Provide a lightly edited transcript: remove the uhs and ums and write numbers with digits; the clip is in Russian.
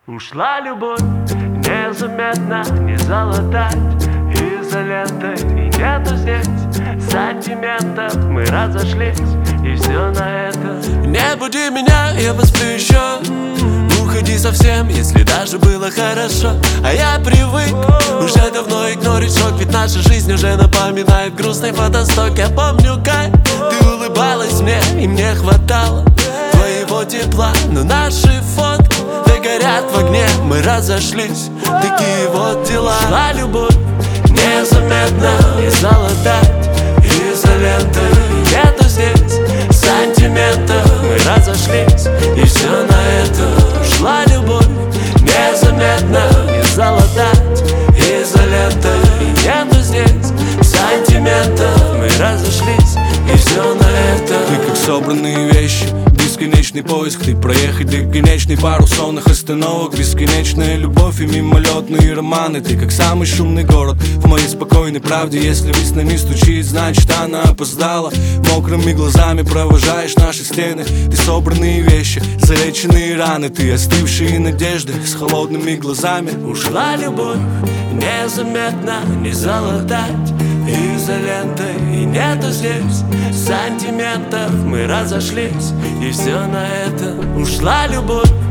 Ушла любовь незаметно, не залатать изолентой, и нету здесь сантиментов. Мы разошлись, и все на это. Не буди меня, я посплю еще. Уходи совсем, если даже было хорошо. А я привык уже давно игнорить шок, ведь наша жизнь уже напоминает грустный фотосток. Я помню, как ты улыбалась мне, и мне хватало твоего тепла. Но наши фотки горят в огне, мы разошлись, такие вот дела. Шла любовь незаметно, и залатать изолентой, нету здесь сантиментов. мы разошлись, и все на это. Ушла любовь незаметно, и залатать изолентой, и нету здесь сантиментов. мы разошлись, и все на это. Ты как собранные вещи, бесконечный поиск. Ты проехать бесконечный пару сонных остановок. Бесконечная любовь и мимолетные романы. Ты как самый шумный город в моей спокойной правде. Если веснами стучит, значит она опоздала. Мокрыми глазами провожаешь наши стены. Ты собранные вещи, залеченные раны. Ты остывшие надежды с холодными глазами. Ушла любовь незаметно, не залатать изолентой, и нету здесь сантиментов. Мы разошлись, и все на это. Ушла любовь